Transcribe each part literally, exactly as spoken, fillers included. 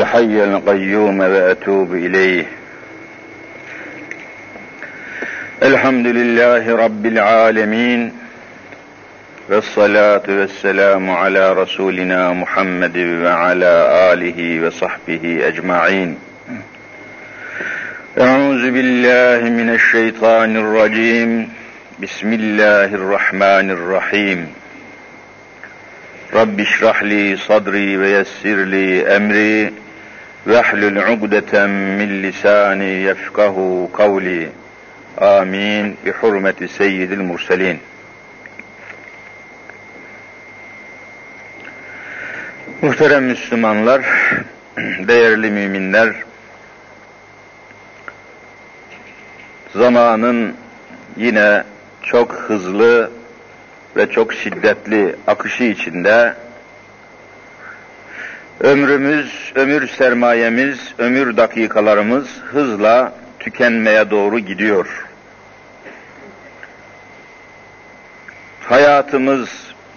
الحي القيوم وأتوب إليه. الحمد لله رب العالمين والصلاة والسلام على رسولنا محمد وعلى آله وصحبه أجمعين. أعوذ بالله من الشيطان الرجيم. بسم الله الرحمن الرحيم. رب اشرح لي صدري ويسر لي أمري واحلل عقدة من لساني يفقه قولي. Amin. Bi hurmeti seyyidil murselin. Muhterem Müslümanlar, değerli müminler, zamanın yine çok hızlı ve çok şiddetli akışı içinde ömrümüz, ömür sermayemiz, ömür dakikalarımız hızla tükenmeye doğru gidiyor. Hayatımız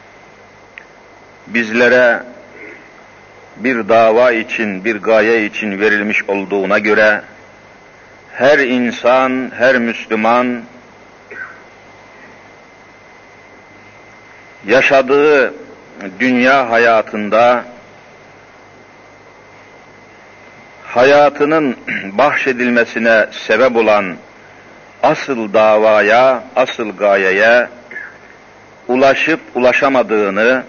bizlere bir dava için, bir gaye için verilmiş olduğuna göre her insan, her Müslüman yaşadığı dünya hayatında hayatının bahşedilmesine sebep olan asıl davaya, asıl gayeye ulaşıp ulaşamadığını,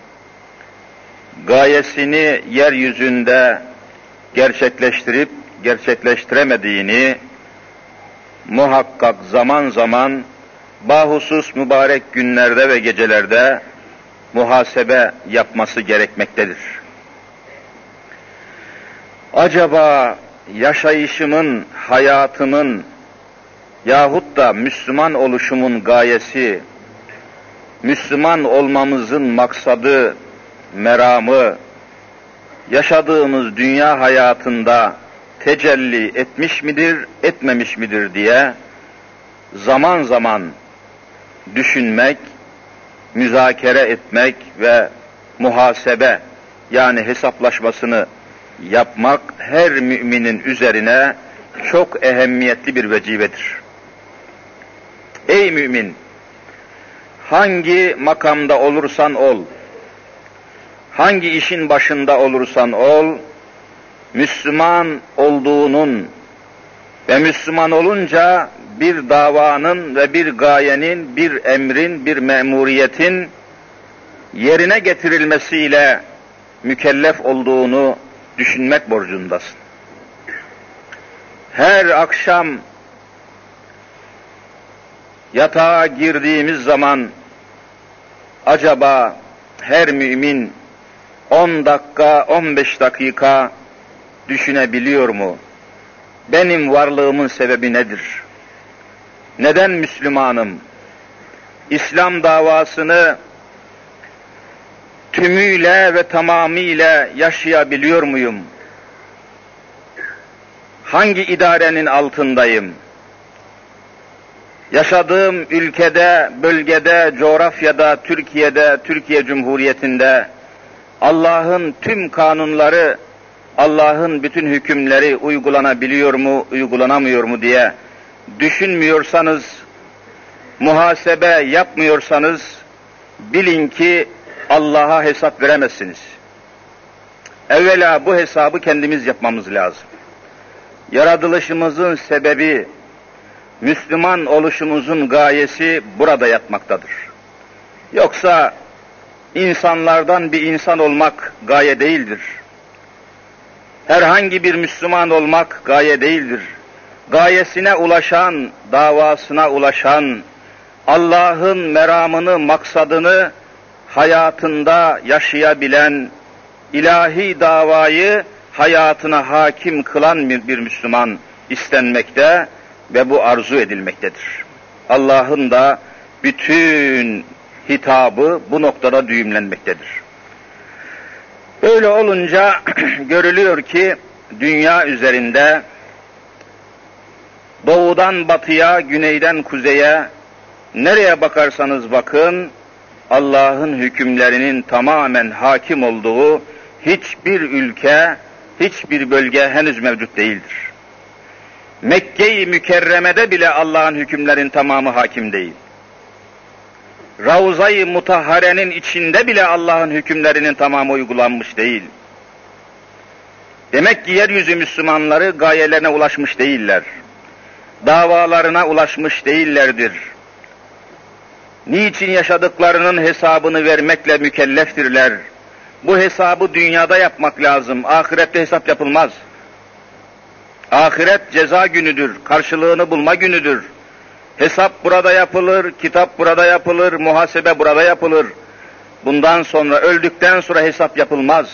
gayesini yeryüzünde gerçekleştirip gerçekleştiremediğini muhakkak zaman zaman bahusus mübarek günlerde ve gecelerde muhasebe yapması gerekmektedir. Acaba yaşayışımın, hayatımın yahut da Müslüman oluşumun gayesi, Müslüman olmamızın maksadı, meramı, yaşadığımız dünya hayatında tecelli etmiş midir, etmemiş midir diye zaman zaman düşünmek, müzakere etmek ve muhasebe yani hesaplaşmasını yapmak her müminin üzerine çok ehemmiyetli bir vecibedir. Ey mümin! Hangi makamda olursan ol, hangi işin başında olursan ol, Müslüman olduğunun ve Müslüman olunca bir davanın ve bir gayenin, bir emrin, bir memuriyetin yerine getirilmesiyle mükellef olduğunu düşünmek borcundasın. Her akşam yatağa girdiğimiz zaman acaba her mümin on dakika, on beş dakika düşünebiliyor mu? Benim varlığımın sebebi nedir? Neden Müslümanım? İslam davasını tümüyle ve tamamıyla yaşayabiliyor muyum? Hangi idarenin altındayım? Yaşadığım ülkede, bölgede, coğrafyada, Türkiye'de, Türkiye Cumhuriyeti'nde Allah'ın tüm kanunları, Allah'ın bütün hükümleri uygulanabiliyor mu, uygulanamıyor mu diye düşünmüyorsanız, muhasebe yapmıyorsanız bilin ki Allah'a hesap veremezsiniz. Evvela bu hesabı kendimiz yapmamız lazım. Yaratılışımızın sebebi, Müslüman oluşumuzun gayesi burada yatmaktadır. Yoksa insanlardan bir insan olmak gaye değildir. Herhangi bir Müslüman olmak gaye değildir. Gayesine ulaşan, davasına ulaşan, Allah'ın meramını, maksadını hayatında yaşayabilen, ilahi davayı hayatına hakim kılan bir Müslüman istenmekte ve bu arzu edilmektedir. Allah'ın da bütün hitabı bu noktada düğümlenmektedir. Öyle olunca görülüyor ki dünya üzerinde doğudan batıya, güneyden kuzeye nereye bakarsanız bakın Allah'ın hükümlerinin tamamen hakim olduğu hiçbir ülke, hiçbir bölge henüz mevcut değildir. Mekke-i Mükerreme'de bile Allah'ın hükümlerin tamamı hakim değil. Ravza-i Mutahhare'nin içinde bile Allah'ın hükümlerinin tamamı uygulanmış değil. Demek ki yeryüzü Müslümanları gayelerine ulaşmış değiller. Davalarına ulaşmış değillerdir. Niçin yaşadıklarının hesabını vermekle mükelleftirler. Bu hesabı dünyada yapmak lazım. Ahirette hesap yapılmaz. Ahiret ceza günüdür, karşılığını bulma günüdür. Hesap burada yapılır, kitap burada yapılır, muhasebe burada yapılır. Bundan sonra, öldükten sonra hesap yapılmaz.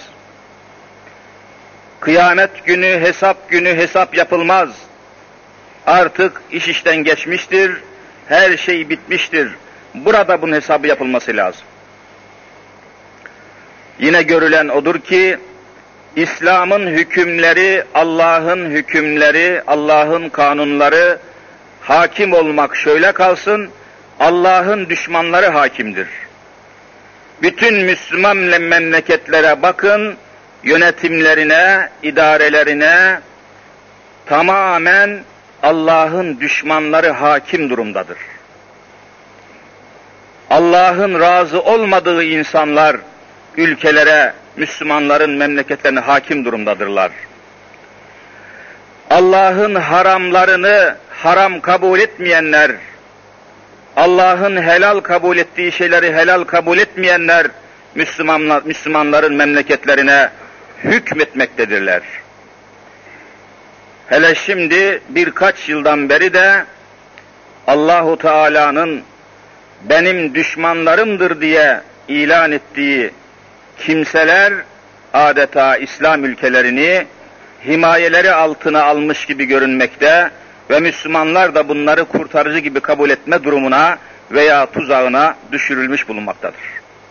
Kıyamet günü, hesap günü hesap yapılmaz. Artık iş işten geçmiştir, her şey bitmiştir. Burada bunun hesabı yapılması lazım. Yine görülen odur ki, İslam'ın hükümleri, Allah'ın hükümleri, Allah'ın kanunları hakim olmak şöyle kalsın, Allah'ın düşmanları hakimdir. Bütün Müslüman memleketlere bakın, yönetimlerine, idarelerine tamamen Allah'ın düşmanları hakim durumdadır. Allah'ın razı olmadığı insanlar ülkelere, Müslümanların memleketlerine hakim durumdadırlar. Allah'ın haramlarını haram kabul etmeyenler, Allah'ın helal kabul ettiği şeyleri helal kabul etmeyenler, Müslümanlar, Müslümanların memleketlerine hükmetmektedirler. Hele şimdi birkaç yıldan beri de Allahu Teala'nın benim düşmanlarımdır diye ilan ettiği kimseler adeta İslam ülkelerini himayeleri altına almış gibi görünmekte ve Müslümanlar da bunları kurtarıcı gibi kabul etme durumuna veya tuzağına düşürülmüş bulunmaktadır.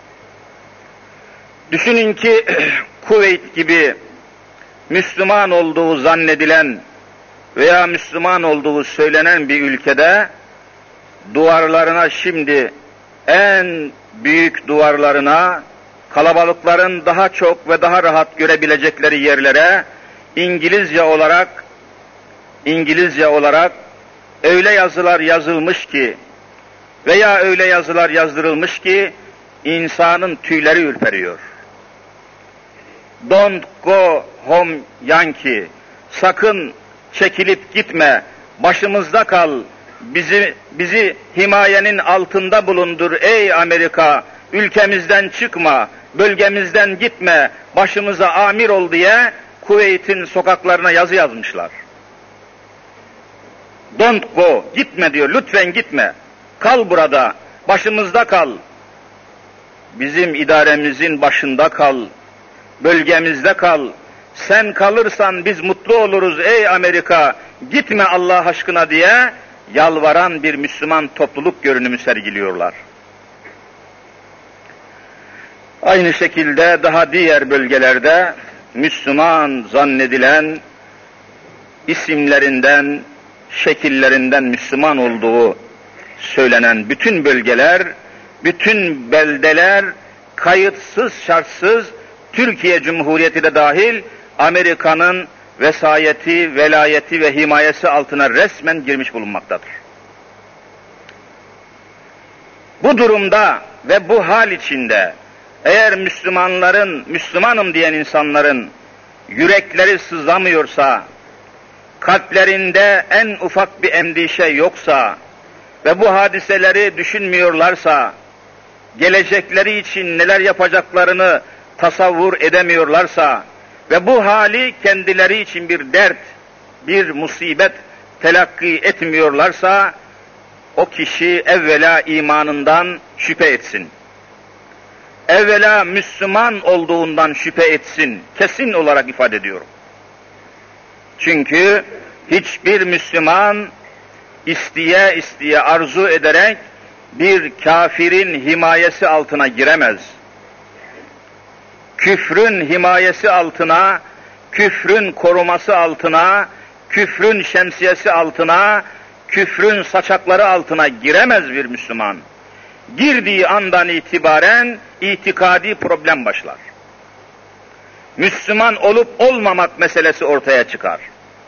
Düşünün ki Kuveyt gibi Müslüman olduğu zannedilen veya Müslüman olduğu söylenen bir ülkede duvarlarına şimdi en büyük duvarlarına kalabalıkların daha çok ve daha rahat görebilecekleri yerlere İngilizce olarak İngilizce olarak öyle yazılar yazılmış ki veya öyle yazılar yazdırılmış ki insanın tüyleri ürperiyor. Don't go home Yankee. Sakın çekilip gitme. Başımızda kal. Bizi bizi himayenin altında bulundur ey Amerika. Ülkemizden çıkma, bölgemizden gitme, başımıza amir ol diye Kuveyt'in sokaklarına yazı yazmışlar. Don't go, gitme diyor, lütfen gitme. Kal burada, başımızda kal. Bizim idaremizin başında kal, bölgemizde kal. Sen kalırsan biz mutlu oluruz ey Amerika, gitme Allah aşkına diye yalvaran bir Müslüman topluluk görünümü sergiliyorlar. Aynı şekilde daha diğer bölgelerde Müslüman zannedilen isimlerinden, şekillerinden Müslüman olduğu söylenen bütün bölgeler, bütün beldeler kayıtsız şartsız Türkiye Cumhuriyeti de dahil Amerika'nın vesayeti, velayeti ve himayesi altına resmen girmiş bulunmaktadır. Bu durumda ve bu hal içinde eğer Müslümanların, Müslümanım diyen insanların yürekleri sızlamıyorsa, kalplerinde en ufak bir endişe yoksa ve bu hadiseleri düşünmüyorlarsa, gelecekleri için neler yapacaklarını tasavvur edemiyorlarsa ve bu hali kendileri için bir dert, bir musibet telakki etmiyorlarsa, o kişi evvela imanından şüphe etsin. Evvela Müslüman olduğundan şüphe etsin, kesin olarak ifade ediyorum. Çünkü hiçbir Müslüman isteye isteye arzu ederek bir kafirin himayesi altına giremez. Küfrün himayesi altına, küfrün koruması altına, küfrün şemsiyesi altına, küfrün saçakları altına giremez bir Müslüman. Girdiği andan itibaren itikadi problem başlar. Müslüman olup olmamak meselesi ortaya çıkar.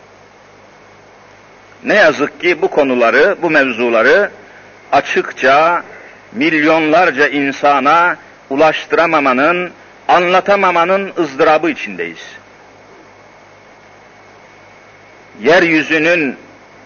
Ne yazık ki bu konuları, bu mevzuları açıkça milyonlarca insana ulaştıramamanın, anlatamamanın ızdırabı içindeyiz. Yeryüzünün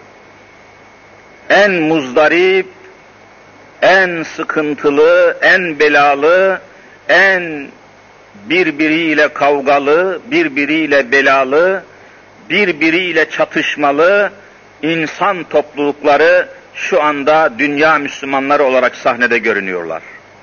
en muzdarip, en sıkıntılı, en belalı, en birbiriyle kavgalı, birbiriyle belalı, birbiriyle çatışmalı insan toplulukları şu anda dünya Müslümanları olarak sahnede görünüyorlar.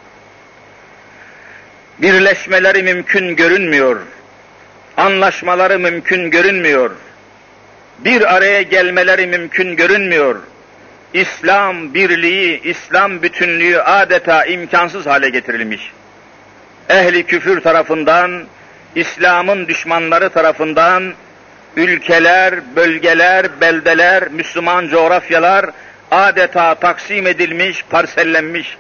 Birleşmeleri mümkün görünmüyor, anlaşmaları mümkün görünmüyor, bir araya gelmeleri mümkün görünmüyor. İslam birliği, İslam bütünlüğü adeta imkansız hale getirilmiş. Ehli küfür tarafından, İslam'ın düşmanları tarafından ülkeler, bölgeler, beldeler, Müslüman coğrafyalar adeta taksim edilmiş, parsellenmiş.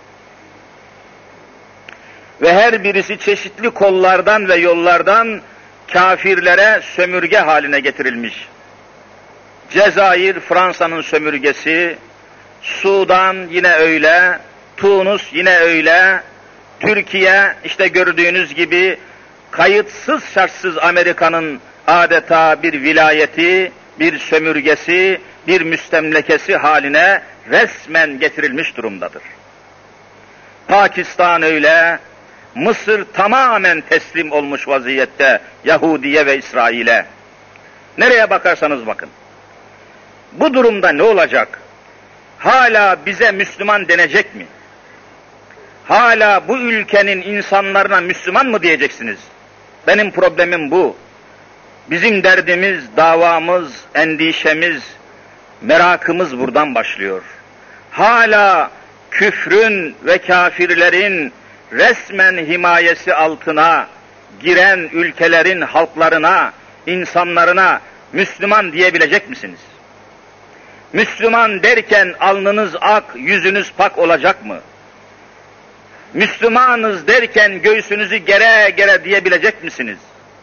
Ve her birisi çeşitli kollardan ve yollardan kafirlere sömürge haline getirilmiş. Cezayir Fransa'nın sömürgesi, Sudan yine öyle, Tunus yine öyle, Türkiye işte gördüğünüz gibi kayıtsız şartsız Amerika'nın adeta bir vilayeti, bir sömürgesi, bir müstemlekesi haline resmen getirilmiş durumdadır. Pakistan öyle, Mısır tamamen teslim olmuş vaziyette Yahudiye ve İsrail'e. Nereye bakarsanız bakın. Bu durumda ne olacak? Hala bize Müslüman denecek mi? Hala bu ülkenin insanlarına Müslüman mı diyeceksiniz? Benim problemim bu. Bizim derdimiz, davamız, endişemiz, merakımız buradan başlıyor. Hala küfrün ve kafirlerin resmen himayesi altına giren ülkelerin halklarına, insanlarına Müslüman diyebilecek misiniz? Müslüman derken alnınız ak, yüzünüz pak olacak mı? Müslümanız derken göğsünüzü gere gere diyebilecek misiniz?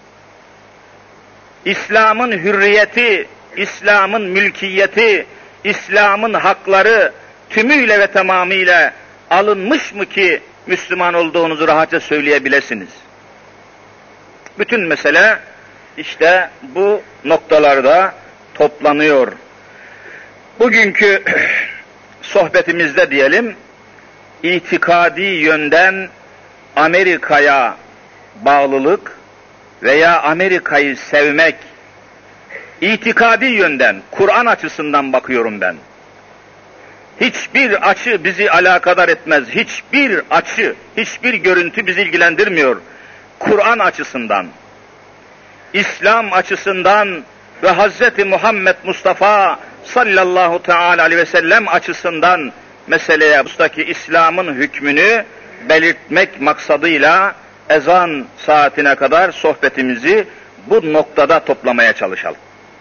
İslam'ın hürriyeti, İslam'ın mülkiyeti, İslam'ın hakları tümüyle ve tamamıyla alınmış mı ki Müslüman olduğunuzu rahatça söyleyebilirsiniz? Bütün mesele işte bu noktalarda toplanıyor. Bugünkü sohbetimizde diyelim, itikadi yönden Amerika'ya bağlılık veya Amerika'yı sevmek, itikadi yönden, Kur'an açısından bakıyorum ben. Hiçbir açı bizi alakadar etmez, hiçbir açı, hiçbir görüntü bizi ilgilendirmiyor. Kur'an açısından, İslam açısından ve Hazreti Muhammed Mustafa sallallahu teala aleyhi ve sellem açısından meseleye, bustaki İslam'ın hükmünü belirtmek maksadıyla ezan saatine kadar sohbetimizi bu noktada toplamaya çalışalım.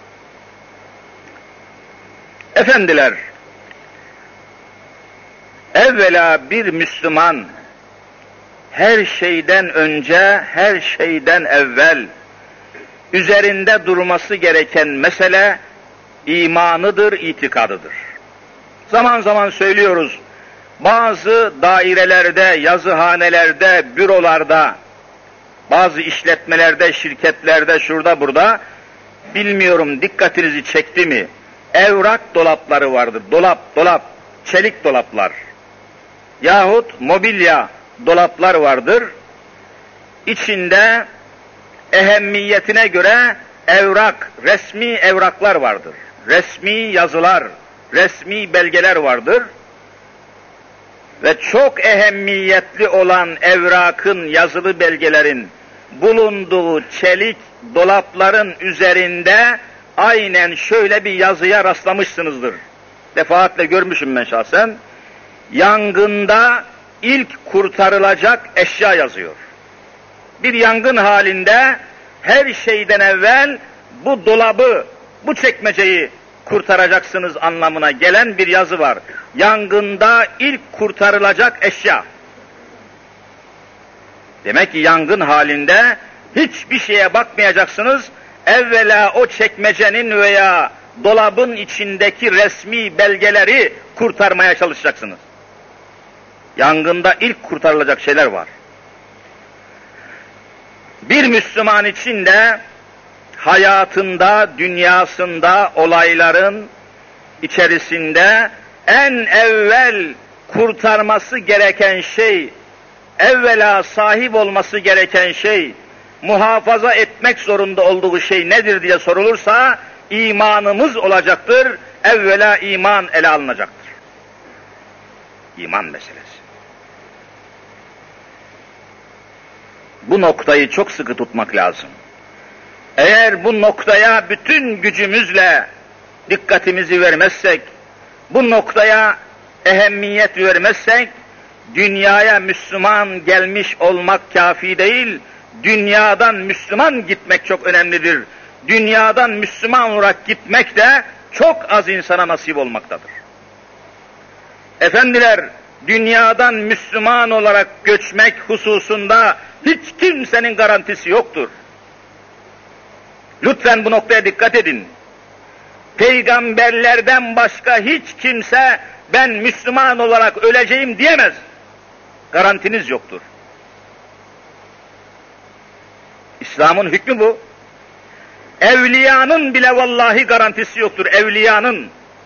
Efendiler, evvela bir Müslüman her şeyden önce, her şeyden evvel üzerinde durması gereken mesele imanıdır, itikadıdır. Zaman zaman söylüyoruz, bazı dairelerde, yazıhanelerde, bürolarda, bazı işletmelerde, şirketlerde, şurada burada, bilmiyorum dikkatinizi çekti mi, evrak dolapları vardır, dolap, dolap, çelik dolaplar yahut mobilya dolaplar vardır. İçinde ehemmiyetine göre evrak, resmi evraklar vardır. Resmi yazılar, resmi belgeler vardır. Ve çok ehemmiyetli olan evrakın, yazılı belgelerin bulunduğu çelik dolapların üzerinde aynen şöyle bir yazıya rastlamışsınızdır. Defaatle görmüşüm ben şahsen. Yangında ilk kurtarılacak eşya yazıyor. Bir yangın halinde her şeyden evvel bu dolabı, bu çekmeceyi kurtaracaksınız anlamına gelen bir yazı var. Yangında ilk kurtarılacak eşya. Demek ki yangın halinde Hiçbir şeye bakmayacaksınız. Evvela o çekmecenin veya dolabın içindeki resmi belgeleri kurtarmaya çalışacaksınız. Yangında ilk kurtarılacak şeyler var. Bir Müslüman için de hayatında, dünyasında, olayların içerisinde en evvel kurtarması gereken şey, evvela sahip olması gereken şey, muhafaza etmek zorunda olduğu şey nedir diye sorulursa, imanımız olacaktır. Evvela iman ele alınacaktır. İman meselesi. Bu noktayı çok sıkı tutmak lazım. Eğer bu noktaya bütün gücümüzle dikkatimizi vermezsek, bu noktaya ehemmiyet vermezsek, dünyaya Müslüman gelmiş olmak kafi değil, dünyadan Müslüman gitmek çok önemlidir. Dünyadan Müslüman olarak gitmek de çok az insana nasip olmaktadır. Efendiler, dünyadan Müslüman olarak göçmek hususunda hiç kimsenin garantisi yoktur. Lütfen bu noktaya dikkat edin. Peygamberlerden başka hiç kimse ben Müslüman olarak öleceğim diyemez. Garantiniz yoktur. İslam'ın hükmü bu. Evliyanın bile vallahi garantisi yoktur. Evliyanın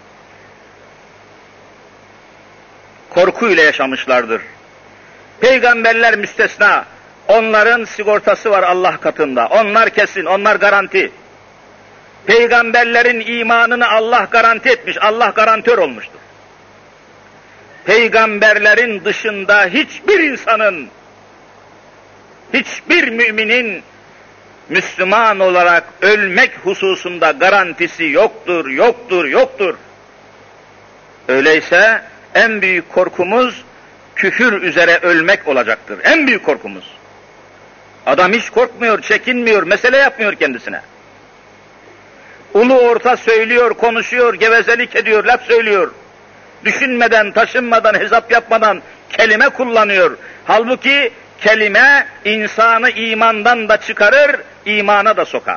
korkuyla yaşamışlardır. Peygamberler müstesna. Onların sigortası var Allah katında. Onlar kesin, onlar garanti. Peygamberlerin imanını Allah garanti etmiş, Allah garantör olmuştur. Peygamberlerin dışında hiçbir insanın, hiçbir müminin Müslüman olarak ölmek hususunda garantisi yoktur, yoktur, yoktur. Öyleyse en büyük korkumuz küfür üzere ölmek olacaktır. En büyük korkumuz. Adam hiç korkmuyor, çekinmiyor, mesele yapmıyor kendisine. Ulu orta söylüyor, konuşuyor, gevezelik ediyor, laf söylüyor. Düşünmeden, taşınmadan, hesap yapmadan kelime kullanıyor. Halbuki kelime insanı imandan da çıkarır, imana da sokar.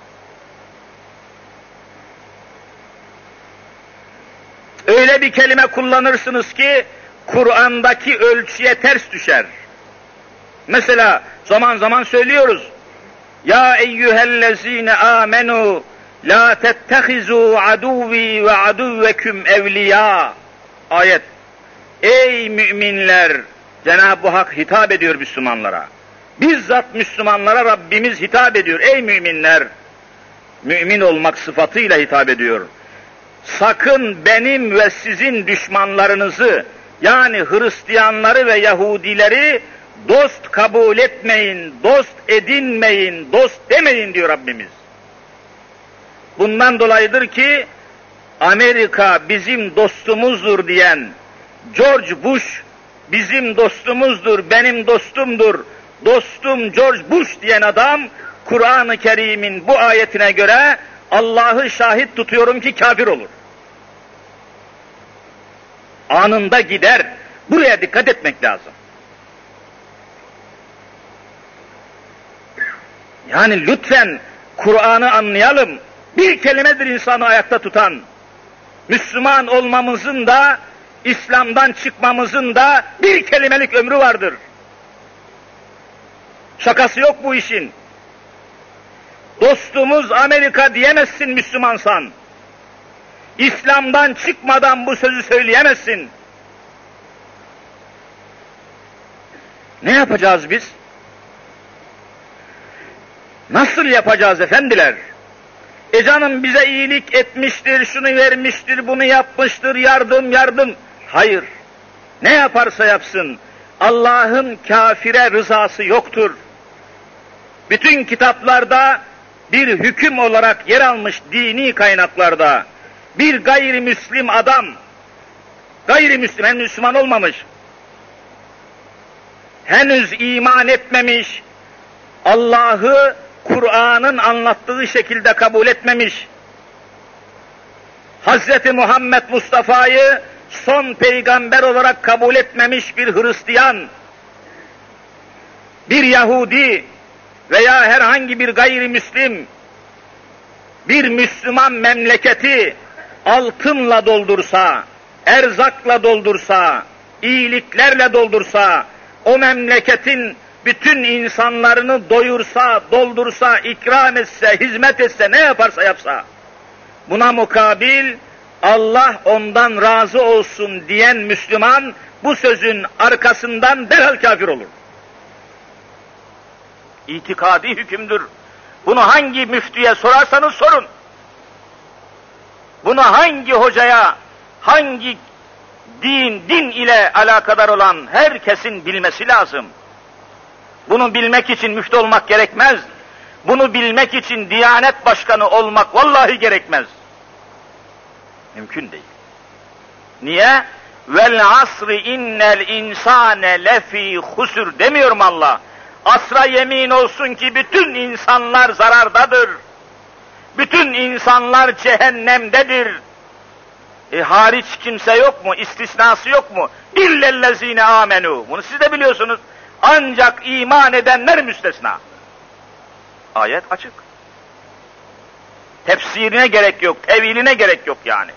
Öyle bir kelime kullanırsınız ki Kur'an'daki ölçüye ters düşer. Mesela zaman zaman söylüyoruz. Ya eyyühellezine amenu la tettehizu aduvi ve aduvveküm evliya. Ayet. Ey müminler! Cenab-ı Hak hitap ediyor Müslümanlara. Bizzat Müslümanlara Rabbimiz hitap ediyor. Ey müminler! Mümin olmak sıfatıyla hitap ediyor. Sakın benim ve sizin düşmanlarınızı, yani Hristiyanları ve Yahudileri dost kabul etmeyin, dost edinmeyin, dost demeyin diyor Rabbimiz. Bundan dolayıdır ki Amerika bizim dostumuzdur diyen, George Bush bizim dostumuzdur, benim dostumdur, dostum George Bush diyen adam, Kur'an-ı Kerim'in bu ayetine göre Allah'ı şahit tutuyorum ki kafir olur. Anında gider. Buraya dikkat etmek lazım. Yani lütfen Kur'an'ı anlayalım. Bir kelimedir insanı ayakta tutan. Müslüman olmamızın da, İslam'dan çıkmamızın da bir kelimelik ömrü vardır. Şakası yok bu işin. Dostumuz Amerika diyemezsin Müslümansan. İslam'dan çıkmadan bu sözü söyleyemezsin. Ne yapacağız biz? Nasıl yapacağız efendiler? E canım bize iyilik etmiştir, şunu vermiştir, bunu yapmıştır, yardım yardım. Hayır. Ne yaparsa yapsın, Allah'ın kafire rızası yoktur. Bütün kitaplarda bir hüküm olarak yer almış dini kaynaklarda, bir gayrimüslim adam, gayrimüslim, henüz Müslüman olmamış, henüz iman etmemiş, Allah'ı Kur'an'ın anlattığı şekilde kabul etmemiş, Hazreti Muhammed Mustafa'yı son peygamber olarak kabul etmemiş bir Hristiyan, bir Yahudi, veya herhangi bir gayrimüslim bir Müslüman memleketi altınla doldursa, erzakla doldursa, iyiliklerle doldursa, o memleketin bütün insanlarını doyursa, doldursa, ikram etse, hizmet etse, ne yaparsa yapsa, buna mukabil Allah ondan razı olsun diyen Müslüman bu sözün arkasından derhal kafir olur. İtikadi hükümdür. Bunu hangi müftüye sorarsanız sorun. Bunu hangi hocaya, hangi din, din ile alakadar olan herkesin bilmesi lazım. Bunu bilmek için müftü olmak gerekmez. Bunu bilmek için Diyanet Başkanı olmak vallahi gerekmez. Mümkün değil. Niye? Vel asri innel insane lefî husur demiyor mu Allah? Asra yemin olsun ki bütün insanlar zarardadır. Bütün insanlar cehennemdedir. E, hariç kimse yok mu? İstisnası yok mu? İllellezine amenu. Bunu siz de biliyorsunuz. Ancak iman edenler müstesna. Ayet açık. Tefsirine gerek yok, teviline gerek yok yani.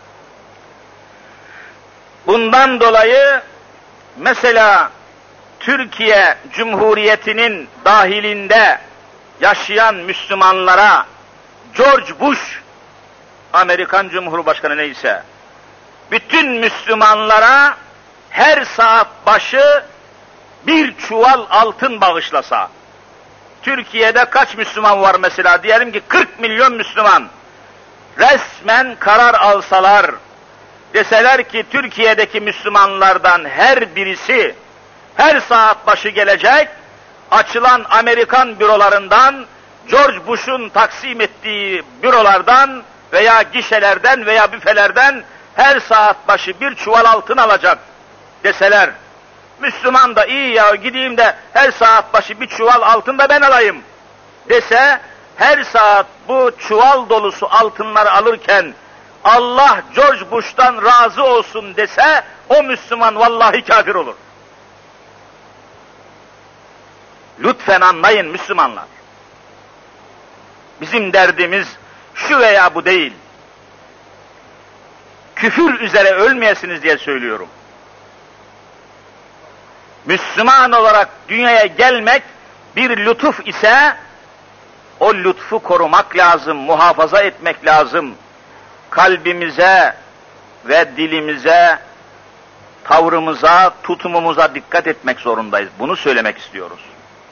Bundan dolayı mesela Türkiye Cumhuriyeti'nin dahilinde yaşayan Müslümanlara George Bush, Amerikan Cumhurbaşkanı neyse, bütün Müslümanlara her saat başı bir çuval altın bağışlasa, Türkiye'de kaç Müslüman var mesela? Diyelim ki kırk milyon Müslüman. Resmen karar alsalar, deseler ki Türkiye'deki Müslümanlardan her birisi her saat başı gelecek, açılan Amerikan bürolarından, George Bush'un taksim ettiği bürolardan veya gişelerden veya büfelerden her saat başı bir çuval altın alacak deseler, Müslüman da iyi ya gideyim de her saat başı bir çuval altın da ben alayım dese, her saat bu çuval dolusu altınları alırken Allah George Bush'tan razı olsun dese, o Müslüman vallahi kafir olur. Lütfen anlayın Müslümanlar. Bizim derdimiz şu veya bu değil. Küfür üzere ölmeyesiniz diye söylüyorum. Müslüman olarak dünyaya gelmek bir lütuf ise, o lütfu korumak lazım, muhafaza etmek lazım. Kalbimize ve dilimize, tavrımıza, tutumumuza dikkat etmek zorundayız. Bunu söylemek istiyoruz.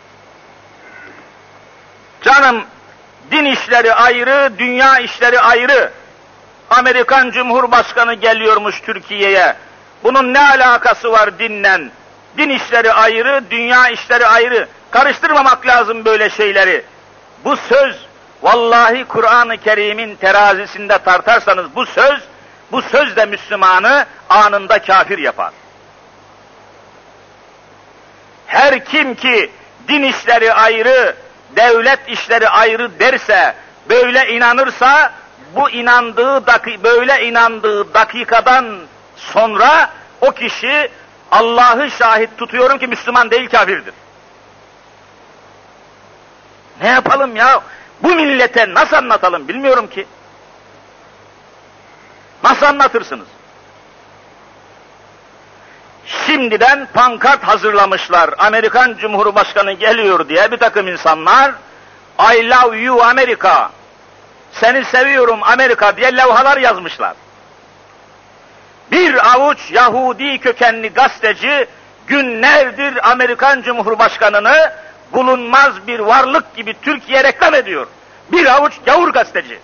Canım, din işleri ayrı, dünya işleri ayrı. Amerikan Cumhurbaşkanı geliyormuş Türkiye'ye. Bunun ne alakası var dinle? Din işleri ayrı, dünya işleri ayrı. Karıştırmamak lazım böyle şeyleri. Bu söz, vallahi Kur'an-ı Kerim'in terazisinde tartarsanız bu söz, bu söz de Müslümanı anında kafir yapar. Her kim ki din işleri ayrı, devlet işleri ayrı derse, böyle inanırsa, bu inandığı daki, böyle inandığı dakikadan sonra o kişi Allah'ı şahit tutuyorum ki Müslüman değil, kafirdir. Ne yapalım ya? Bu millete nasıl anlatalım bilmiyorum ki. Nasıl anlatırsınız? Şimdiden pankart hazırlamışlar. Amerikan Cumhurbaşkanı geliyor diye bir takım insanlar, I love you Amerika, seni seviyorum Amerika diye levhalar yazmışlar. Bir avuç Yahudi kökenli gazeteci günlerdir Amerikan Cumhurbaşkanı'nı bulunmaz bir varlık gibi Türkiye reklam ediyor. Bir avuç gavur gazeteci.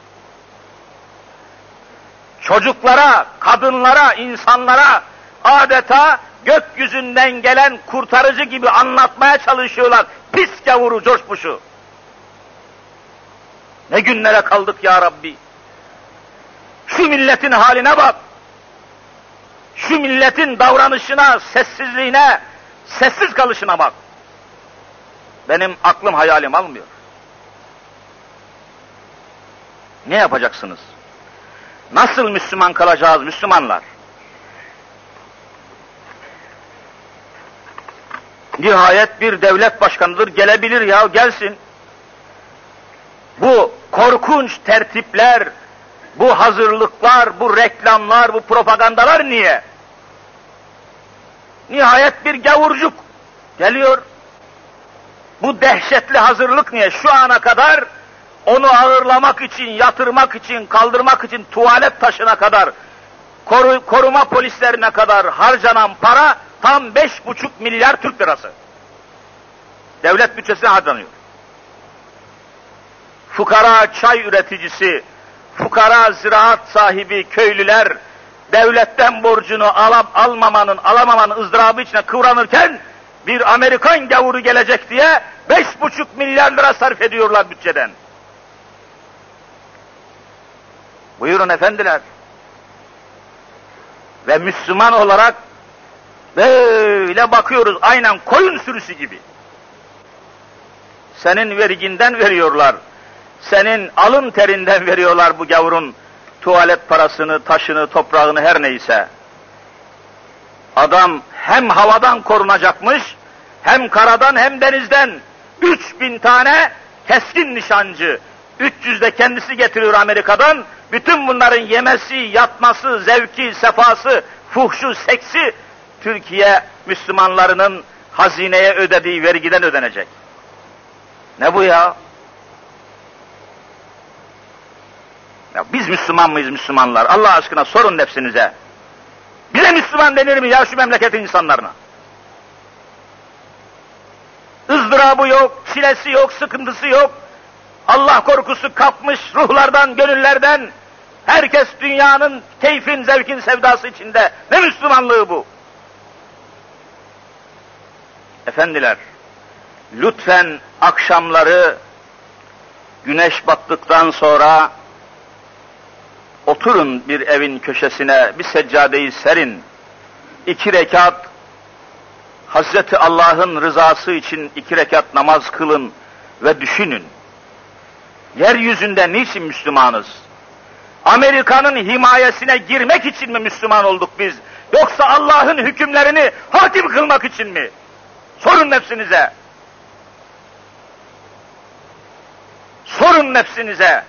Çocuklara, kadınlara, insanlara adeta gökyüzünden gelen kurtarıcı gibi anlatmaya çalışıyorlar. Pis gavuru George Bush'u. Ne günlere kaldık ya Rabbi. Şu milletin haline bak. Şu milletin davranışına, sessizliğine, sessiz kalışına bak. Benim aklım hayalim almıyor. Ne yapacaksınız? Nasıl Müslüman kalacağız Müslümanlar? Nihayet bir devlet başkanıdır, gelebilir ya, gelsin. Bu korkunç tertipler, bu hazırlıklar, bu reklamlar, bu propagandalar niye? Nihayet bir gavurcuk geliyor. Bu dehşetli hazırlık niye? Şu ana kadar onu ağırlamak için, yatırmak için, kaldırmak için tuvalet taşına kadar, koru, koruma polislerine kadar harcanan para tam beş buçuk milyar Türk lirası. Devlet bütçesine harcanıyor. Fukara çay üreticisi, fukara ziraat sahibi köylüler, devletten borcunu alıp almamanın, alamamanın ızdırabı içine kıvranırken, bir Amerikan gavuru gelecek diye beş buçuk milyar lira sarf ediyorlar bütçeden. Buyurun efendiler. Ve Müslüman olarak böyle bakıyoruz, aynen koyun sürüsü gibi. Senin verginden veriyorlar, senin alın terinden veriyorlar bu gavurun tuvalet parasını, taşını, toprağını, her neyse. Adam hem havadan korunacakmış, hem karadan hem denizden üç bin tane keskin nişancı, üç yüz de kendisi getiriyor Amerika'dan. Bütün bunların yemesi, yatması, zevki, sefası, fuhşu, seksi Türkiye Müslümanlarının hazineye ödediği vergiden ödenecek. Ne bu ya? Ya biz Müslüman mıyız Müslümanlar? Allah aşkına sorun nefsinize. Bize Müslüman denir mi ya şu memleketin insanlarına? ızdırabı yok, çilesi yok, sıkıntısı yok. Allah korkusu kapmış ruhlardan, gönüllerden. Herkes dünyanın keyfin, zevkin, sevdası içinde. Ne Müslümanlığı bu? Efendiler, lütfen akşamları güneş battıktan sonra oturun bir evin köşesine, bir seccadeyi serin. İki rekat Hazreti Allah'ın rızası için iki rekat namaz kılın ve düşünün. Yeryüzünde niçin Müslümanız? Amerika'nın himayesine girmek için mi Müslüman olduk biz? Yoksa Allah'ın hükümlerini hakim kılmak için mi? Sorun nefsinize. Sorun nefsinize.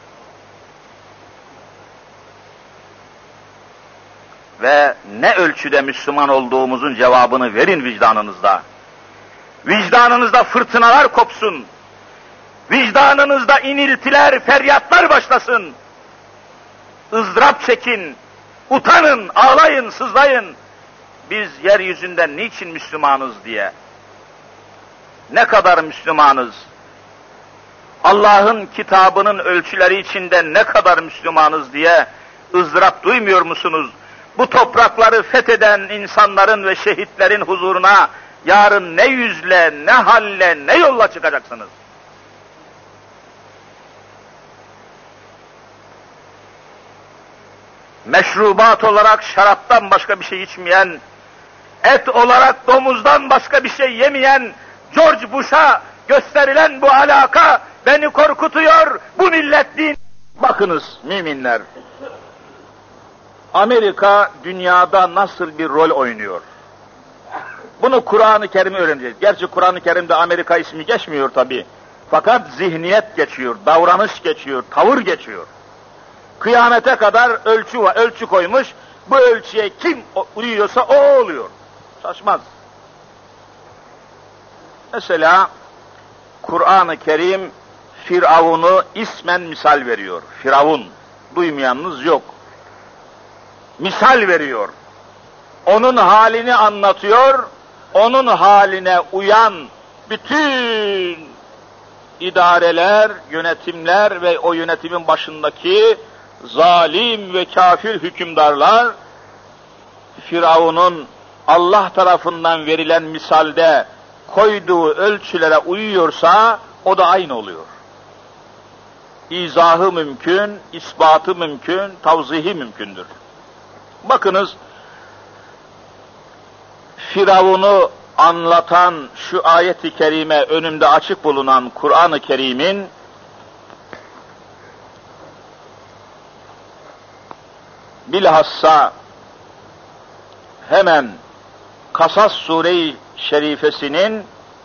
Ve ne ölçüde Müslüman olduğumuzun cevabını verin vicdanınızda. Vicdanınızda fırtınalar kopsun. Vicdanınızda iniltiler, feryatlar başlasın. ızdırap çekin, utanın, ağlayın, sızlayın. Biz yeryüzünde niçin Müslümanız diye. Ne kadar Müslümanız? Allah'ın kitabının ölçüleri içinde ne kadar Müslümanız diye ızdırap duymuyor musunuz? Bu toprakları fetheden insanların ve şehitlerin huzuruna yarın ne yüzle, ne halle, ne yolla çıkacaksınız? Meşrubat olarak şaraptan başka bir şey içmeyen, et olarak domuzdan başka bir şey yemeyen George Bush'a gösterilen bu alaka beni korkutuyor, bu millet din. Bakınız müminler, Amerika dünyada nasıl bir rol oynuyor? Bunu Kur'an-ı Kerim'i öğreneceğiz. Gerçi Kur'an-ı Kerim'de Amerika ismi geçmiyor tabi. Fakat zihniyet geçiyor, davranış geçiyor, tavır geçiyor. Kıyamete kadar ölçü var, ölçü koymuş. Bu ölçüye kim uyuyorsa o oluyor. Şaşmaz. Mesela Kur'an-ı Kerim Firavun'u ismen misal veriyor. Firavun. Duymayanınız yok. Misal veriyor. Onun halini anlatıyor. Onun haline uyan bütün idareler, yönetimler ve o yönetimin başındaki zalim ve kafir hükümdarlar Firavun'un Allah tarafından verilen misalde koyduğu ölçülere uyuyorsa o da aynı oluyor. İzahı mümkün, ispatı mümkün, tavzihi mümkündür. Bakınız, Firavun'u anlatan şu ayet-i kerime önümde açık bulunan Kur'an-ı Kerim'in bilhassa hemen Kasas Sure-i Şerifesinin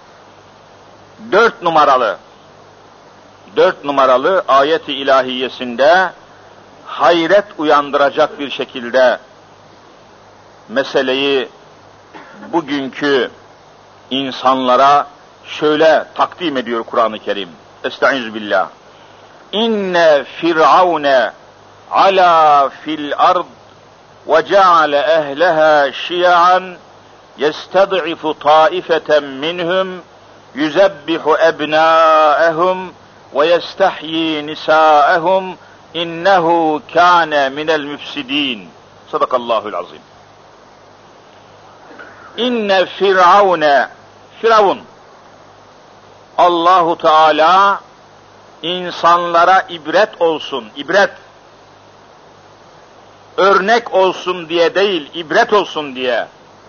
dört numaralı dört numaralı ayet-i ilahiyesinde hayret uyandıracak bir şekilde meseleyi bugünkü insanlara şöyle takdim ediyor Kur'an-ı Kerim. Estaizu billah. İnne firavune ala fil ard ve ceale ehleha şia'an yestad'ifu taifeten minhum yuzebbihu ebnâehum ve yestahyi nisâehum innehu kâne minel müfsidîn. Sadakallahul azim. İnne firavune, Firavun, Allahu Teala insanlara ibret olsun, ibret, örnek olsun diye değil, ibret olsun diye,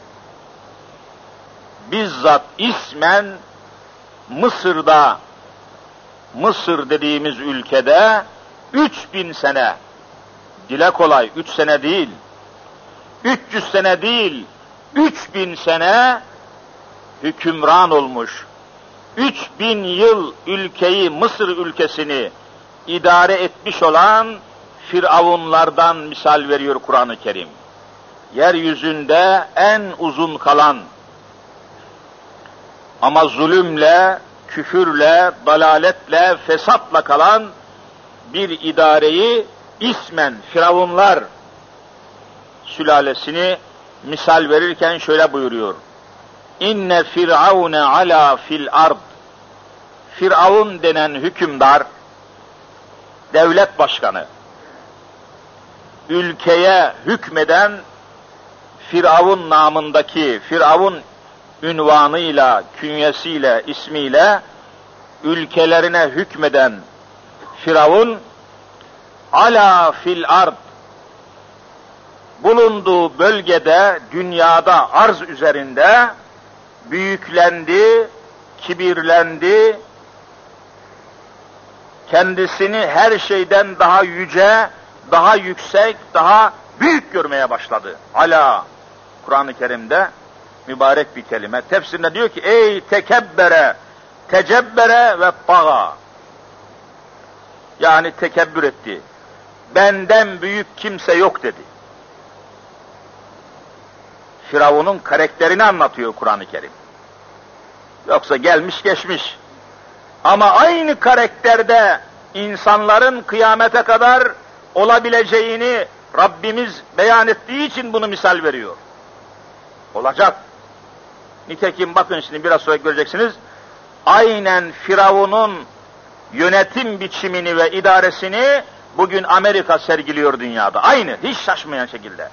bizzat ismen Mısır'da, Mısır dediğimiz ülkede üç bin sene, dile kolay, üç sene değil, üç yüz sene değil, üç bin sene hükümran olmuş, üç bin yıl ülkeyi, Mısır ülkesini idare etmiş olan Firavunlardan misal veriyor Kur'an-ı Kerim. Yeryüzünde en uzun kalan ama zulümle, küfürle, dalaletle, fesatla kalan bir idareyi ismen Firavunlar sülalesini misal verirken şöyle buyuruyor. İnne firavune ala fil ard. Firavun denen hükümdar, devlet başkanı, ülkeye hükmeden Firavun namındaki, Firavun ünvanıyla, künyesiyle, ismiyle ülkelerine hükmeden Firavun, ala fil ard, bulunduğu bölgede, dünyada, arz üzerinde büyüklendi, kibirlendi, kendisini her şeyden daha yüce, daha yüksek, daha büyük görmeye başladı. Ala, Kur'an-ı Kerim'de mübarek bir kelime. Tefsirinde diyor ki, ey tekebbere, tecebbere ve baga. Yani tekebbür etti. Benden büyük kimse yok dedi. Firavun'un karakterini anlatıyor Kur'an-ı Kerim. Yoksa gelmiş geçmiş. Ama aynı karakterde insanların kıyamete kadar olabileceğini Rabbimiz beyan ettiği için bunu misal veriyor. Olacak. Nitekim bakın şimdi biraz sonra göreceksiniz. Aynen Firavun'un yönetim biçimini ve idaresini bugün Amerika sergiliyor dünyada. Aynı, hiç şaşmayan şekilde.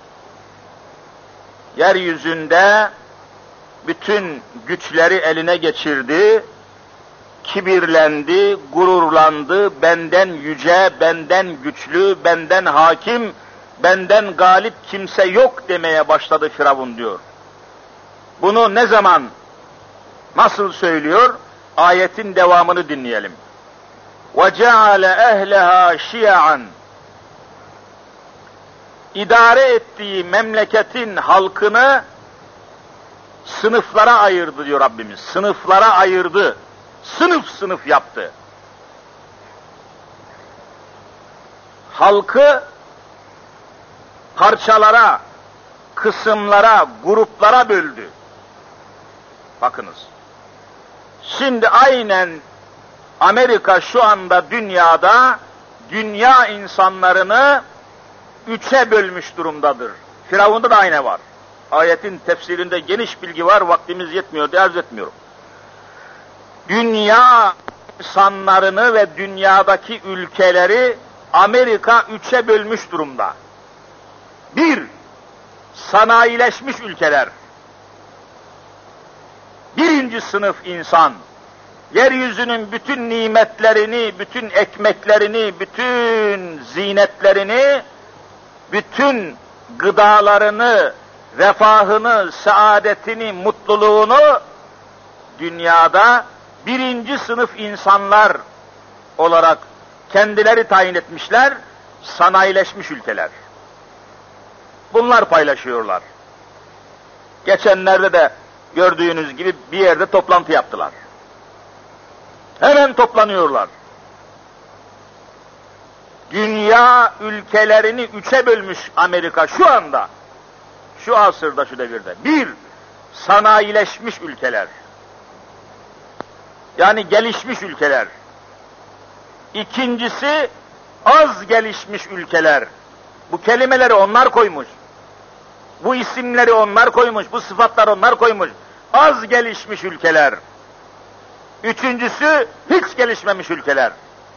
Yeryüzünde bütün güçleri eline geçirdi, kibirlendi, gururlandı, benden yüce, benden güçlü, benden hakim, benden galip kimse yok demeye başladı Firavun diyor. Bunu ne zaman, nasıl söylüyor? Ayetin devamını dinleyelim. وَجَعَلَ اَهْلَهَا شِيَعًا. İdare ettiği memleketin halkını sınıflara ayırdı diyor Rabbimiz. Sınıflara ayırdı. Sınıf sınıf yaptı. Halkı parçalara, kısımlara, gruplara böldü. Bakınız. Şimdi aynen Amerika şu anda dünyada dünya insanlarını üçe bölmüş durumdadır. Firavun'da da aynı var. Ayetin tefsirinde geniş bilgi var, vaktimiz yetmiyor diye arz etmiyorum. Dünya insanlarını ve dünyadaki ülkeleri Amerika üçe bölmüş durumda. Bir, sanayileşmiş ülkeler. Birinci sınıf insan, yeryüzünün bütün nimetlerini, bütün ekmeklerini, bütün zinetlerini, bütün gıdalarını, refahını, saadetini, mutluluğunu dünyada birinci sınıf insanlar olarak kendileri tayin etmişler, sanayileşmiş ülkeler. Bunlar paylaşıyorlar. Geçenlerde de gördüğünüz gibi bir yerde toplantı yaptılar. Hemen toplanıyorlar. Dünya ülkelerini üçe bölmüş Amerika şu anda. Şu asırda, şu devirde. Bir, sanayileşmiş ülkeler. Yani gelişmiş ülkeler. İkincisi, az gelişmiş ülkeler. Bu kelimeleri onlar koymuş. Bu isimleri onlar koymuş, bu sıfatları onlar koymuş. Az gelişmiş ülkeler. Üçüncüsü, hiç gelişmemiş ülkeler.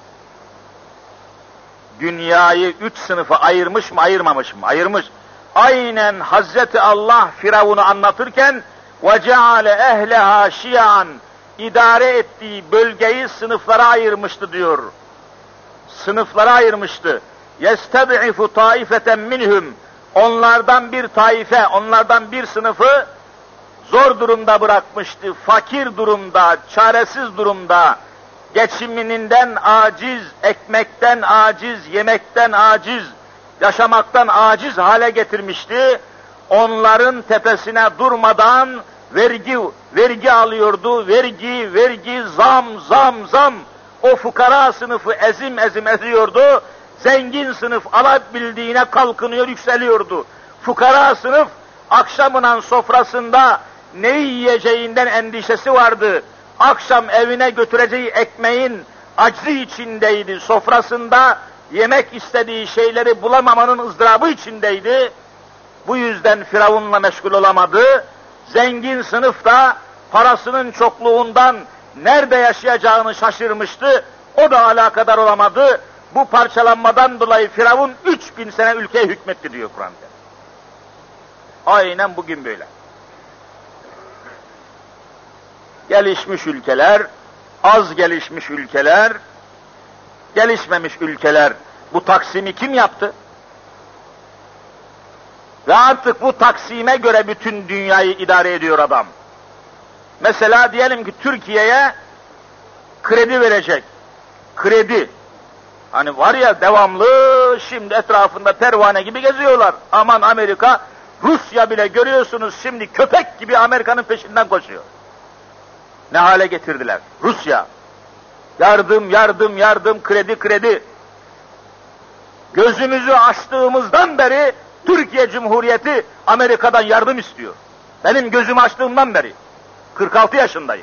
Dünyayı üç sınıfa ayırmış mı, ayırmamış mı? Ayırmış. Aynen Hazreti Allah Firavun'u anlatırken وَجَعَلَ اَهْلَهَا شِيَعًا idare ettiği bölgeyi sınıflara ayırmıştı diyor. Sınıflara ayırmıştı. يَسْتَبْعِفُ طَائِفَةً مِنْهُمْ onlardan bir taife, onlardan bir sınıfı zor durumda bırakmıştı. Fakir durumda, çaresiz durumda, geçimininden aciz, ekmekten aciz, yemekten aciz, yaşamaktan aciz hale getirmişti. Onların tepesine durmadan vergi vergi alıyordu. Vergi, vergi, zam, zam, zam. O fukara sınıfı ezim ezim ediyordu. Zengin sınıf alabildiğine kalkınıyor, yükseliyordu. Fukara sınıf akşamının sofrasında ne yiyeceğinden endişesi vardı. Akşam evine götüreceği ekmeğin aczi içindeydi. Sofrasında yemek istediği şeyleri bulamamanın ızdırabı içindeydi. Bu yüzden Firavun'la meşgul olamadı. Zengin sınıf da parasının çokluğundan nerede yaşayacağını şaşırmıştı. O da alakadar olamadı. Bu parçalanmadan dolayı Firavun üç bin sene ülkeye hükmetti diyor Kur'an'da. Aynen bugün böyle. Gelişmiş ülkeler, az gelişmiş ülkeler, gelişmemiş ülkeler. Bu taksimi kim yaptı? Ve artık bu taksime göre bütün dünyayı idare ediyor adam. Mesela diyelim ki Türkiye'ye kredi verecek. Kredi. Hani var ya devamlı şimdi etrafında pervane gibi geziyorlar. Aman Amerika, Rusya bile görüyorsunuz şimdi köpek gibi Amerika'nın peşinden koşuyor. Ne hale getirdiler? Rusya. Yardım, yardım, yardım, kredi, kredi. Gözümüzü açtığımızdan beri Türkiye Cumhuriyeti Amerika'dan yardım istiyor. Benim gözümü açtığımdan beri. kırk altı yaşındayım.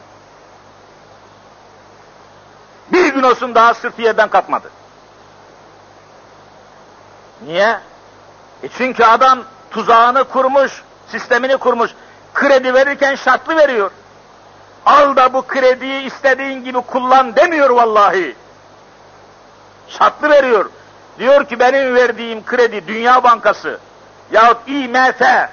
Bir gün olsun daha sırtı yerden kalkmadı. Niye? E çünkü adam tuzağını kurmuş, sistemini kurmuş. Kredi verirken şartlı veriyor. Al da bu krediyi istediğin gibi kullan demiyor vallahi. Şartlı veriyor. Diyor ki benim verdiğim kredi Dünya Bankası yahut I M F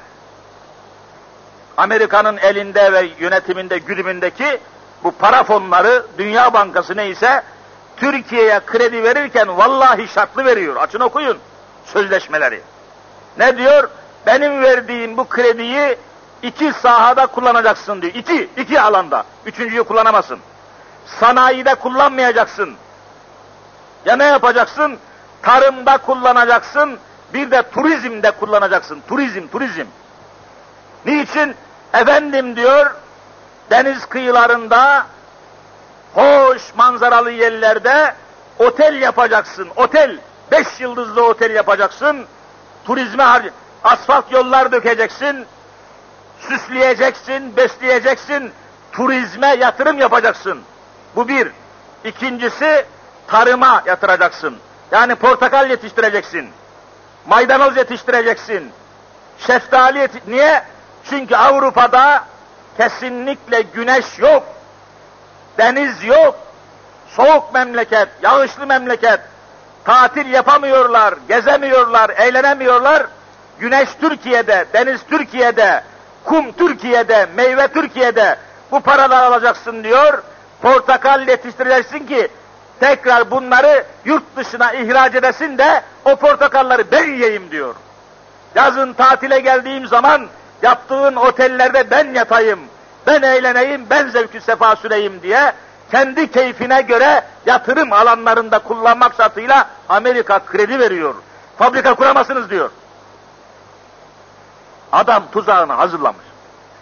Amerika'nın elinde ve yönetiminde, güdümündeki bu para fonları Dünya Bankası neyse Türkiye'ye kredi verirken vallahi şartlı veriyor. Açın okuyun sözleşmeleri. Ne diyor? Benim verdiğim bu krediyi iki sahada kullanacaksın diyor. İki, iki alanda. Üçüncüyü kullanamazsın. Sanayide kullanmayacaksın. Ya ne yapacaksın? Tarımda kullanacaksın. Bir de turizmde kullanacaksın. Turizm, turizm. Niçin? Efendim diyor, deniz kıyılarında, hoş manzaralı yerlerde otel yapacaksın. Otel, beş yıldızlı otel yapacaksın. Turizme har- asfalt yollar dökeceksin. Süsleyeceksin, besleyeceksin. Turizme yatırım yapacaksın. Bu bir. İkincisi, tarıma yatıracaksın. Yani portakal yetiştireceksin. Maydanoz yetiştireceksin. Şeftali yetiş... Niye? Çünkü Avrupa'da kesinlikle güneş yok. Deniz yok. Soğuk memleket, yağışlı memleket. Tatil yapamıyorlar, gezemiyorlar, eğlenemiyorlar. Güneş Türkiye'de, deniz Türkiye'de, kum Türkiye'de, meyve Türkiye'de. Bu paralar alacaksın diyor. Portakal yetiştireceksin ki tekrar bunları yurt dışına ihraç edesin de o portakalları ben yiyeyim diyor. Yazın tatile geldiğim zaman yaptığın otellerde ben yatayım, ben eğleneyim, ben zevkü sefa süreyim diye kendi keyfine göre yatırım alanlarında kullanmak şartıyla Amerika kredi veriyor. Fabrika kuramazsınız diyor. Adam tuzağını hazırlamış.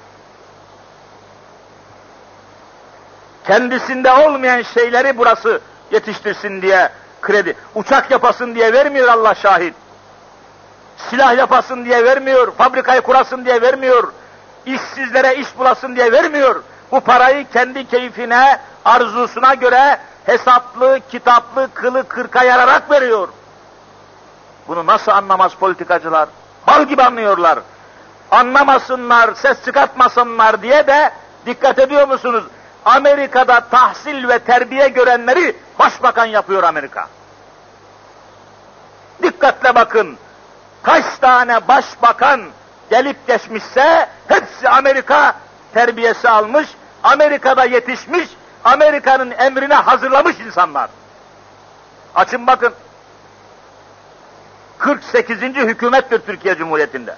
kendisinde olmayan şeyleri burası yetiştirsin diye kredi. Uçak yapasın diye vermiyor Allah şahit. Silah yapasın diye vermiyor, fabrikayı kurasın diye vermiyor, işsizlere iş bulasın diye vermiyor. Bu parayı kendi keyfine, arzusuna göre hesaplı, kitaplı, kılı kırka yararak veriyor. Bunu nasıl anlamaz politikacılar? Bal gibi anlıyorlar. Anlamasınlar, ses çıkartmasınlar diye de dikkat ediyor musunuz? Amerika'da tahsil ve terbiye görenleri başbakan yapıyor Amerika. Dikkatle bakın. Kaç tane başbakan gelip geçmişse hepsi Amerika terbiyesi almış, Amerika'da yetişmiş, Amerika'nın emrine hazırlamış insanlar. Açın bakın. kırk sekizinci hükümettir Türkiye Cumhuriyeti'nde.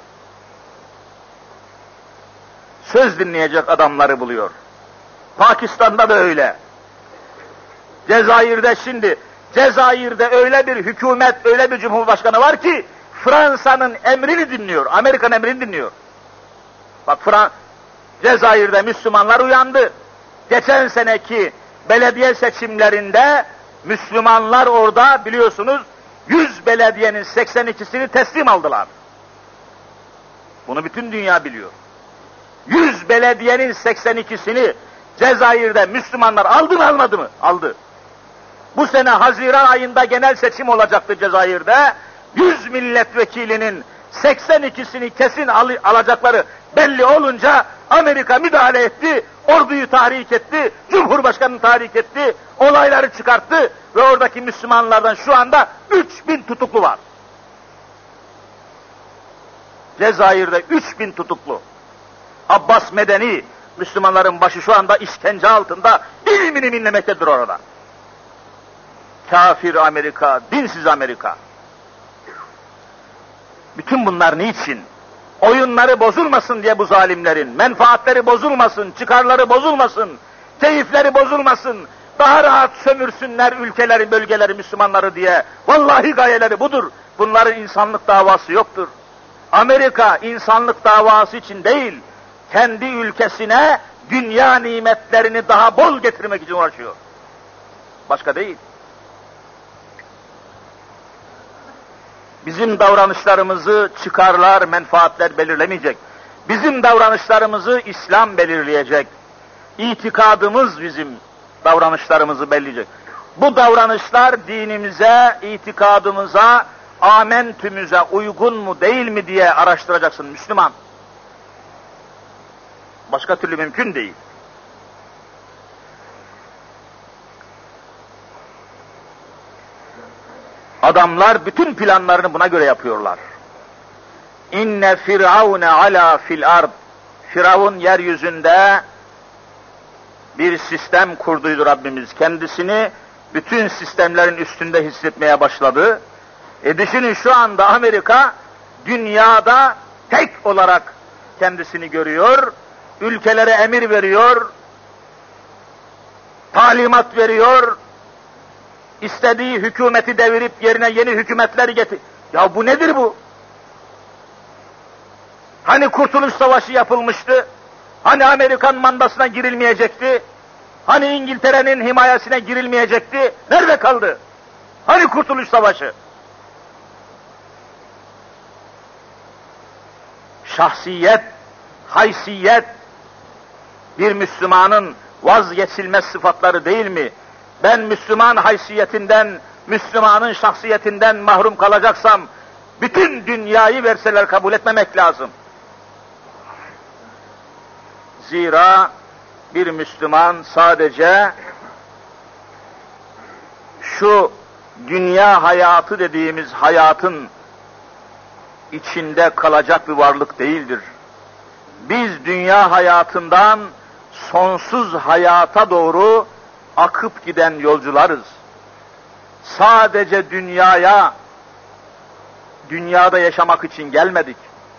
Söz dinleyecek adamları buluyor. Pakistan'da da öyle. Cezayir'de şimdi, Cezayir'de öyle bir hükümet, öyle bir cumhurbaşkanı var ki Fransa'nın emrini dinliyor, Amerika'nın emrini dinliyor. Bak Fran Cezayir'de Müslümanlar uyandı. Geçen seneki belediye seçimlerinde Müslümanlar orada biliyorsunuz yüz belediyenin seksen ikisini teslim aldılar. Bunu bütün dünya biliyor. yüz belediyenin seksen ikisini Cezayir'de Müslümanlar aldı mı almadı mı? Aldı. Bu sene Haziran ayında genel seçim olacaktı Cezayir'de. yüz milletvekilinin seksen ikisini kesin al alacakları belli olunca Amerika müdahale etti, orduyu tahrik etti, Cumhurbaşkanı'nı tahrik etti, olayları çıkarttı ve oradaki Müslümanlardan şu anda üç bin tutuklu var. Cezayir'de üç bin tutuklu. Abbas Medeni, Müslümanların başı şu anda işkence altında, ilmini minlemektedir orada. Kafir Amerika, dinsiz Amerika. Bütün bunlar niçin? Oyunları bozulmasın diye bu zalimlerin, menfaatleri bozulmasın, çıkarları bozulmasın, keyifleri bozulmasın, daha rahat sömürsünler ülkeleri, bölgeleri, Müslümanları diye. Vallahi gayeleri budur. Bunların insanlık davası yoktur. Amerika insanlık davası için değil, kendi ülkesine dünya nimetlerini daha bol getirmek için uğraşıyor. Başka değil. Bizim davranışlarımızı çıkarlar, menfaatler belirlemeyecek. Bizim davranışlarımızı İslam belirleyecek. İtikadımız bizim davranışlarımızı belirleyecek. Bu davranışlar dinimize, itikadımıza, amentümüze uygun mu değil mi diye araştıracaksın Müslüman. Başka türlü mümkün değil. Adamlar bütün planlarını buna göre yapıyorlar. İnne firavune ala fil ard. Firavun yeryüzünde bir sistem kurduydu Rabbimiz. Kendisini bütün sistemlerin üstünde hissetmeye başladı. E düşünün şu anda Amerika dünyada tek olarak kendisini görüyor. Ülkelere emir veriyor. Talimat veriyor. İstediği hükümeti devirip yerine yeni hükümetler getir. Ya bu nedir bu? Hani Kurtuluş Savaşı yapılmıştı? Hani Amerikan mandasına girilmeyecekti? Hani İngiltere'nin himayesine girilmeyecekti? Nerede kaldı? Hani Kurtuluş Savaşı? Şahsiyet, haysiyet bir Müslümanın vazgeçilmez sıfatları değil mi? Ben Müslüman haysiyetinden, Müslümanın şahsiyetinden mahrum kalacaksam, bütün dünyayı verseler kabul etmemek lazım. Zira bir Müslüman sadece şu dünya hayatı dediğimiz hayatın içinde kalacak bir varlık değildir. Biz dünya hayatından sonsuz hayata doğru akıp giden yolcularız. Sadece dünyaya, dünyada yaşamak için gelmedik.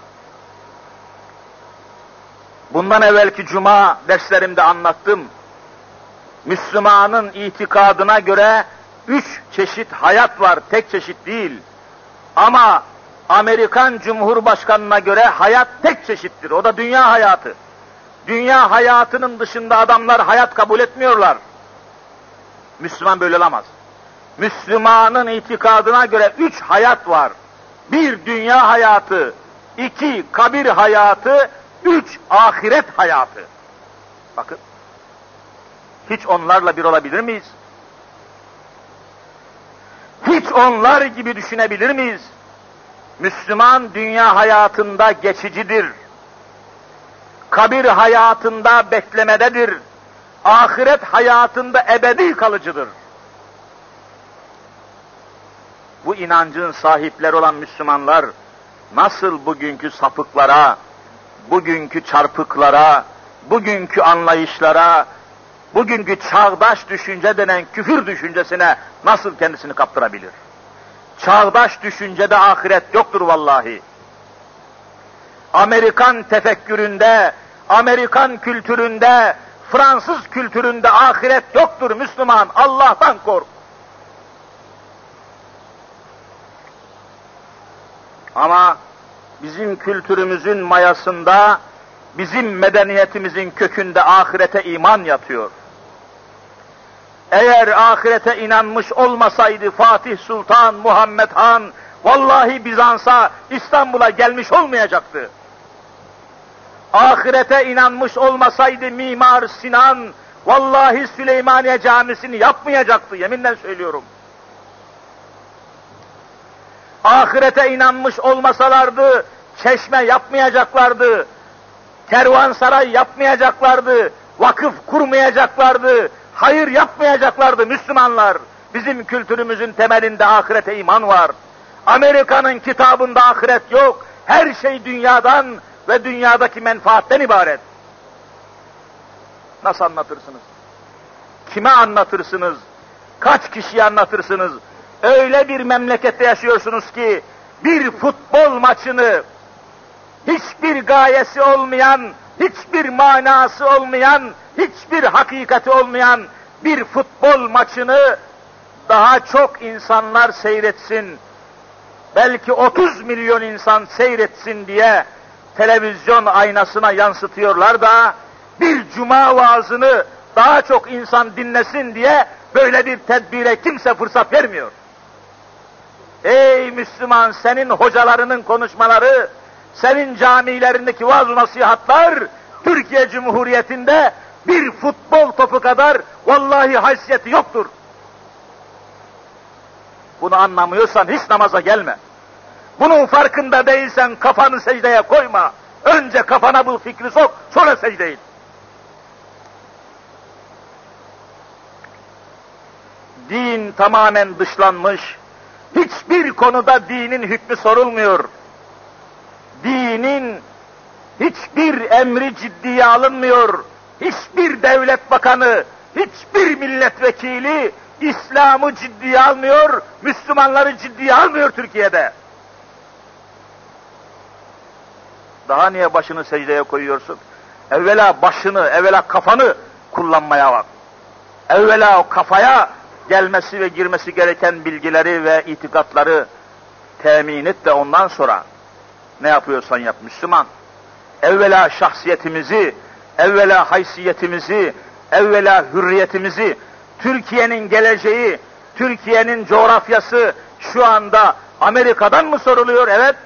Bundan evvelki cuma derslerimde anlattım. Müslümanın itikadına göre üç çeşit hayat var, tek çeşit değil. Ama Amerikan Cumhurbaşkanı'na göre hayat tek çeşittir. O da dünya hayatı. Dünya hayatının dışında adamlar hayat kabul etmiyorlar. Müslüman böyle olamaz. Müslümanın itikadına göre üç hayat var. Bir, dünya hayatı. İki, kabir hayatı. Üç, ahiret hayatı. Bakın. Hiç onlarla bir olabilir miyiz? Hiç onlar gibi düşünebilir miyiz? Müslüman dünya hayatında geçicidir. Kabir hayatında beklemededir. Ahiret hayatında ebedi kalıcıdır. Bu inancın sahipleri olan Müslümanlar nasıl bugünkü sapıklara, bugünkü çarpıklara, bugünkü anlayışlara, bugünkü çağdaş düşünce denen küfür düşüncesine nasıl kendisini kaptırabilir? Çağdaş düşüncede ahiret yoktur vallahi. Amerikan tefekküründe, Amerikan kültüründe, Fransız kültüründe ahiret yoktur Müslüman. Allah'tan kork. Ama bizim kültürümüzün mayasında, bizim medeniyetimizin kökünde ahirete iman yatıyor. Eğer ahirete inanmış olmasaydı Fatih Sultan Muhammed Han, vallahi Bizans'a, İstanbul'a gelmiş olmayacaktı. Ahirete inanmış olmasaydı Mimar Sinan, vallahi Süleymaniye Camisi'ni yapmayacaktı, yeminle söylüyorum. Ahirete inanmış olmasalardı, çeşme yapmayacaklardı, kervansaray yapmayacaklardı, vakıf kurmayacaklardı, hayır yapmayacaklardı Müslümanlar. Bizim kültürümüzün temelinde ahirete iman var. Amerika'nın kitabında ahiret yok. Her şey dünyadan ve dünyadaki menfaatten ibaret. Nasıl anlatırsınız? Kime anlatırsınız? Kaç kişiye anlatırsınız? Öyle bir memlekette yaşıyorsunuz ki bir futbol maçını hiçbir gayesi olmayan, hiçbir manası olmayan, hiçbir hakikati olmayan bir futbol maçını daha çok insanlar seyretsin, belki otuz milyon insan seyretsin diye televizyon aynasına yansıtıyorlar da bir cuma vaazını daha çok insan dinlesin diye böyle bir tedbire kimse fırsat vermiyor. Ey Müslüman, senin hocalarının konuşmaları, senin camilerindeki vaaz nasihatlar Türkiye Cumhuriyeti'nde bir futbol topu kadar vallahi haysiyeti yoktur. Bunu anlamıyorsan hiç namaza gelme. Bunun farkında değilsen kafanı secdeye koyma. Önce kafana bu fikri sok, sonra secde et. Din tamamen dışlanmış. Hiçbir konuda dinin hükmü sorulmuyor. Dinin hiçbir emri ciddiye alınmıyor. Hiçbir devlet bakanı, hiçbir milletvekili İslam'ı ciddiye almıyor, Müslümanları ciddiye almıyor Türkiye'de. Daha niye başını secdeye koyuyorsun? Evvela başını, evvela kafanı kullanmaya bak. Evvela o kafaya gelmesi ve girmesi gereken bilgileri ve itikatları temin et de ondan sonra ne yapıyorsan yap Müslüman. Evvela şahsiyetimizi, evvela haysiyetimizi, evvela hürriyetimizi, Türkiye'nin geleceği, Türkiye'nin coğrafyası şu anda Amerika'dan mı soruluyor? Evet.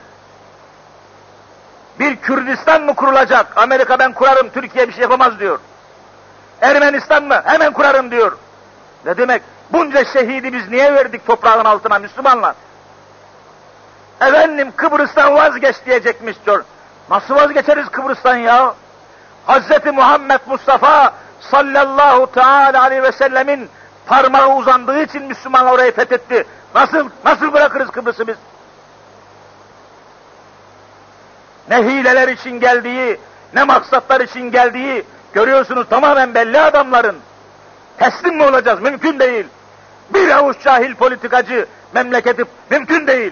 Bir Kürdistan mı kurulacak? Amerika ben kurarım, Türkiye bir şey yapamaz diyor. Ermenistan mı? Hemen kurarım diyor. Ne demek? Bunca şehidi biz niye verdik toprağın altına Müslümanlar? Efendim Kıbrıs'tan vazgeç diyecekmiş diyor. Nasıl vazgeçeriz Kıbrıs'tan ya? Hazreti Muhammed Mustafa sallallahu teala aleyhi ve sellemin parmağı uzandığı için Müslümanlar orayı fethetti. Nasıl, nasıl bırakırız Kıbrıs'ı biz? Ne hileler için geldiği, ne maksatlar için geldiği görüyorsunuz, tamamen belli adamların. Teslim mi olacağız? Mümkün değil. Bir avuç cahil politikacı memleketi mümkün değil.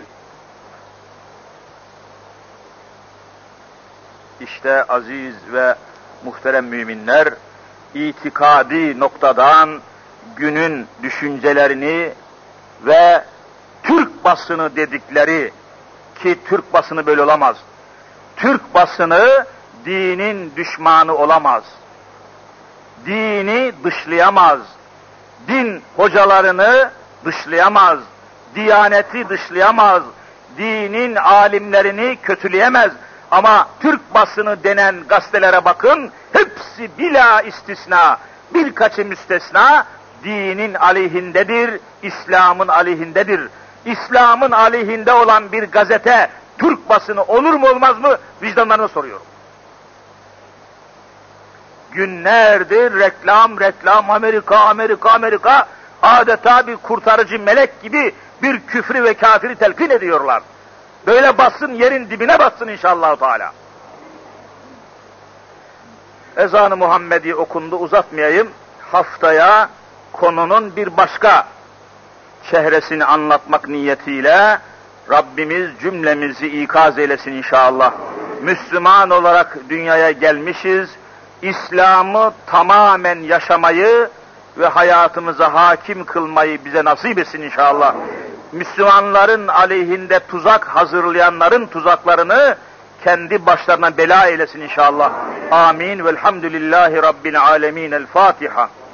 İşte aziz ve muhterem müminler, itikadi noktadan günün düşüncelerini ve Türk basını dedikleri, ki Türk basını böyle olamaz, Türk basını dinin düşmanı olamaz. Dini dışlayamaz. Din hocalarını dışlayamaz. Diyaneti dışlayamaz. Dinin alimlerini kötüleyemez. Ama Türk basını denen gazetelere bakın, hepsi bila istisna, birkaçı müstesna, dinin aleyhindedir, İslam'ın aleyhindedir. İslam'ın aleyhinde olan bir gazete, Türk basını olur mu olmaz mı? Vicdanlarını soruyorum. Günlerdir reklam, reklam, Amerika, Amerika, Amerika, adeta bir kurtarıcı melek gibi bir küfrü ve kafiri telkin ediyorlar. Böyle bassın, yerin dibine bassın inşallah Teala. Ezan-ı Muhammedi okundu, uzatmayayım. Haftaya konunun bir başka çehresini anlatmak niyetiyle Rabbimiz cümlemizi ikaz eylesin inşallah. Müslüman olarak dünyaya gelmişiz. İslam'ı tamamen yaşamayı ve hayatımıza hakim kılmayı bize nasip etsin inşallah. Müslümanların aleyhinde tuzak hazırlayanların tuzaklarını kendi başlarına bela eylesin inşallah. Amin. Velhamdülillahi Rabbil alemin. El Fatiha.